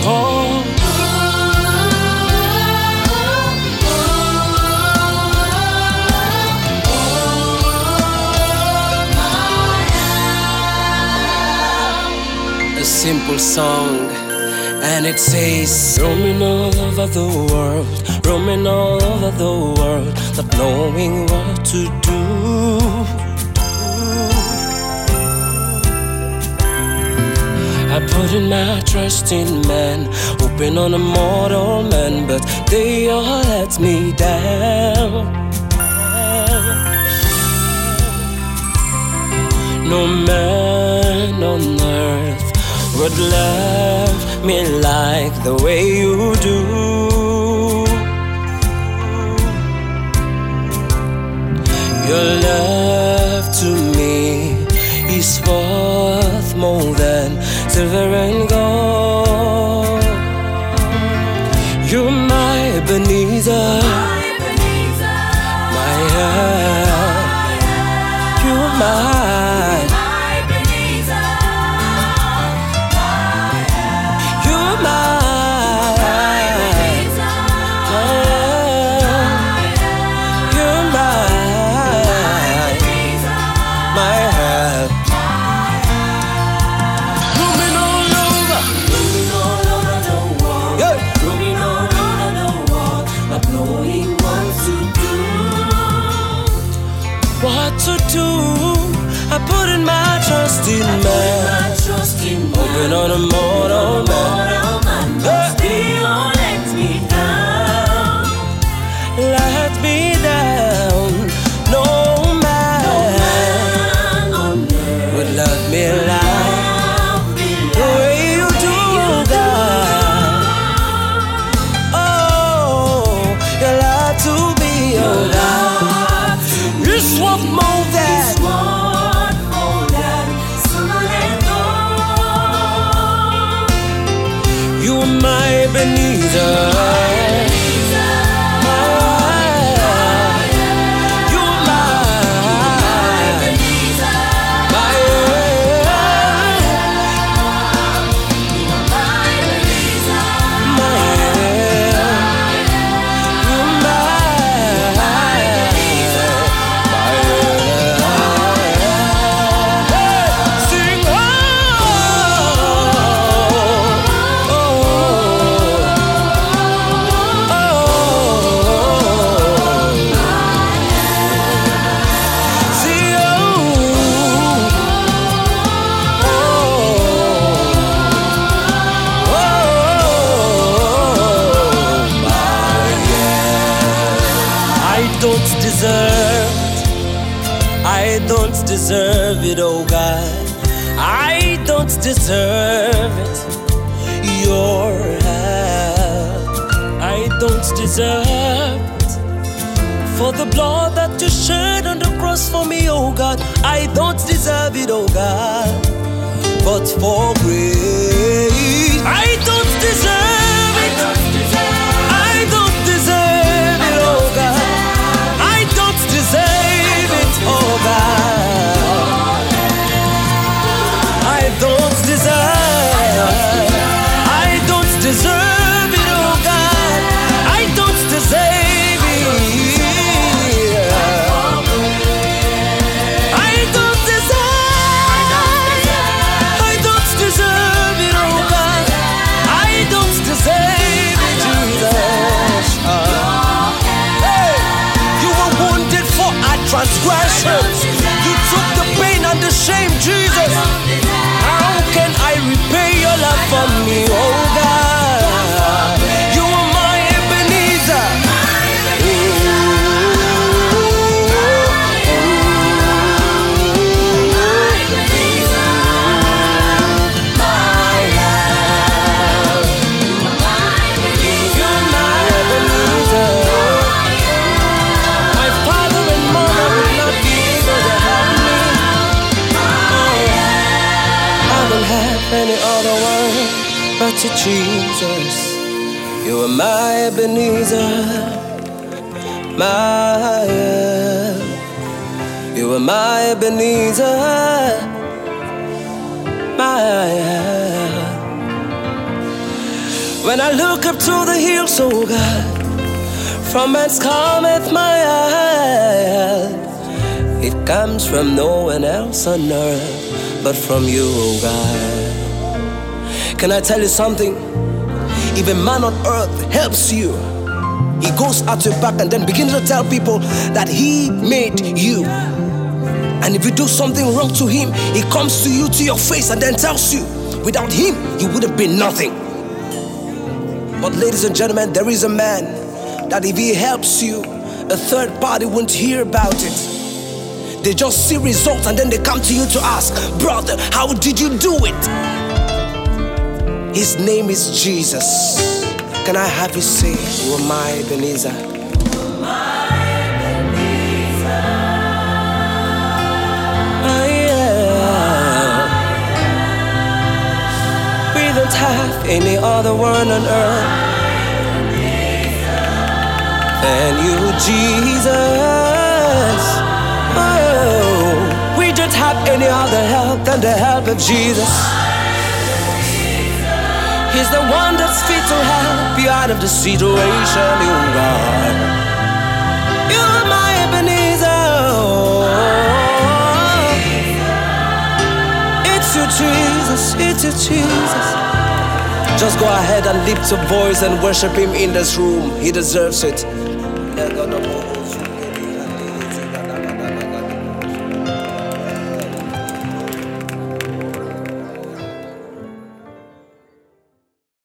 Oh. A simple song, and it says, roaming all over the world, roaming all over the world, not knowing what to do. I put in my trust in man, hoping on a mortal man, but they all let me down. No man on earth would love me like the way you do. Your love to me is worth more than silver and gold. You're my Ebenezer, my help. You're my Ebenezer, you're my Ebenezer, you're my help. Roaming all over the world, yeah. roaming all over the world, not knowing what to do. What to do? I put in my trust in man, hoping on a mortal man. Still let me down. Let me down. No man on earth would love me like the way you do, God. Oh, you love to be oh God. It's what more than you're my Ebenezer. I don't deserve it, oh God. I don't deserve it. Your help, I don't deserve it. For the blood that you shed on the cross for me, oh God, I don't deserve it, oh God. But for grace, I don't deserve it. I don't deserve it, oh God. I don't deserve it, oh God. I don't deserve. I don't deserve it, oh God. I don't deserve it. I don't deserve. I don't deserve it, oh God. I don't deserve it, Jesus. Hey, you were wounded for our transgressions. You took the pain and the shame, Jesus. How can I repay your love for me, oh God? You are my Ebenezer. You're my Ebenezer. My father and mother will not be able to help me. I don't have any other one but you, Jesus. You are my Ebenezer, my help. You are my Ebenezer, my help. When I look up to the hills, oh God, from whence cometh my help? It comes from no one else on earth but from you, oh God. Can I tell you something? If a man on earth helps you, he goes out your back and then begins to tell people that he made you. And if you do something wrong to him, he comes to you, to your face, and then tells you, without him, you would have been nothing. But ladies and gentlemen, there is a man that if he helps you, a third party won't hear about it. They just see results and then they come to you to ask, brother, how did you do it? His name is Jesus. Can I have you say, you are my Ebenezer? Don't have any other one on earth than you, Jesus. Oh, we don't have any other help than the help of Jesus. He's the one that's fit to help you out of the situation, you God. You're my Ebenezer. It's you, Jesus. It's you, Jesus. Just go ahead and lift your voice and worship him in this room. He deserves it.